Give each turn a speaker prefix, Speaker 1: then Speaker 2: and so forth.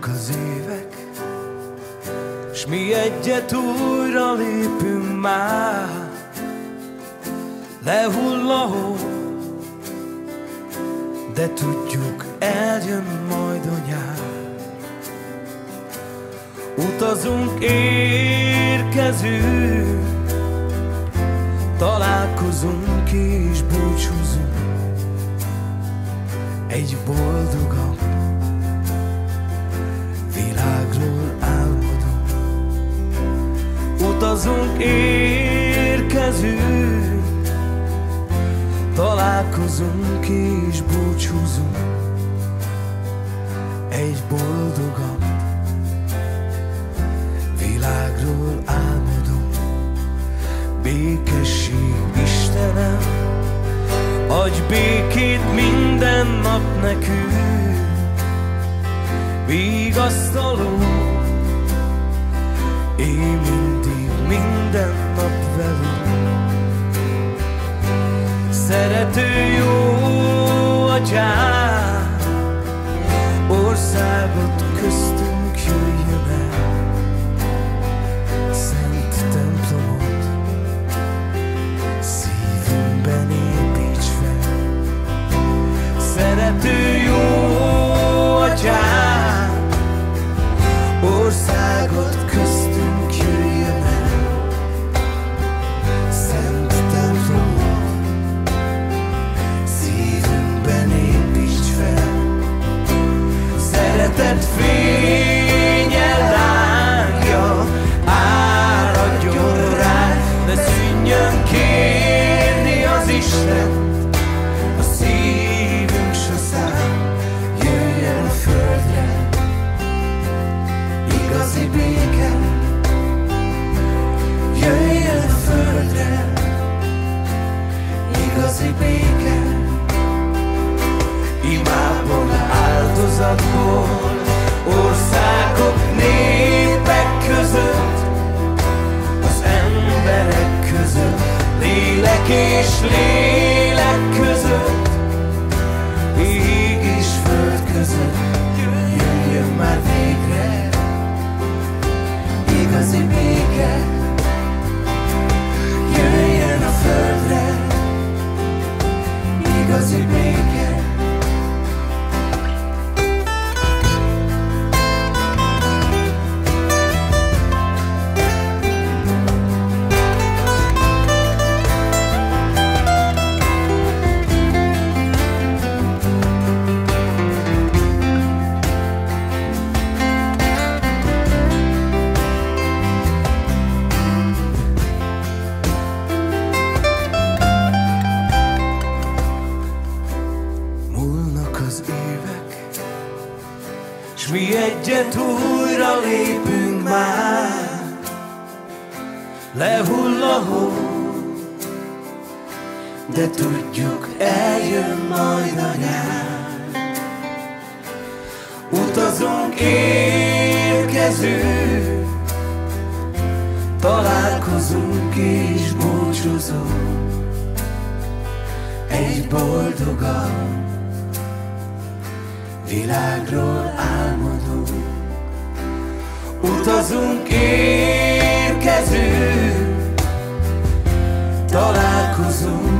Speaker 1: Múlnak az évek, s mi egyet újra lépünk már. Lehull a hó, de tudjuk, eljön majd a nyár. Utazunk, érkezünk, találkozunk és búcsúzunk egy boldogabb világról álmodunk. Utazunk, érkezünk, találkozunk és búcsúzunk egy boldogabb világról álmodunk. Békesség, Istenem, adj békét minden nap nekünk, vigasztalunk, én mindig, minden nap velünk. Szerető jó Atyám, országot köztünk jöjjön el, szent templomot szívünkben építs fel. Szerető jó Atyám, országot köztünk jöjjön el, szent templomot szívünkben építs fel. Szeretet fénye lángja áradjon rá, de szűnjön kérni az Istent, a szívünk s a szám. Jöjjön a földre igazi béke, jöjjön a földre igazi béke. Imából, áldozatból, országok, népek között, az emberek között, lélek és lélek között, ég és föld között. Jöjjön már végre igazi béke, jöjjön a földre igazi béke. S mi egyet újra lépünk már. Lehull a hó, de tudjuk, eljön majd a nyár. Utazunk, érkezünk, találkozunk és búcsúzunk egy boldogabb világról álmodunk. Utazunk, érkezünk, találkozunk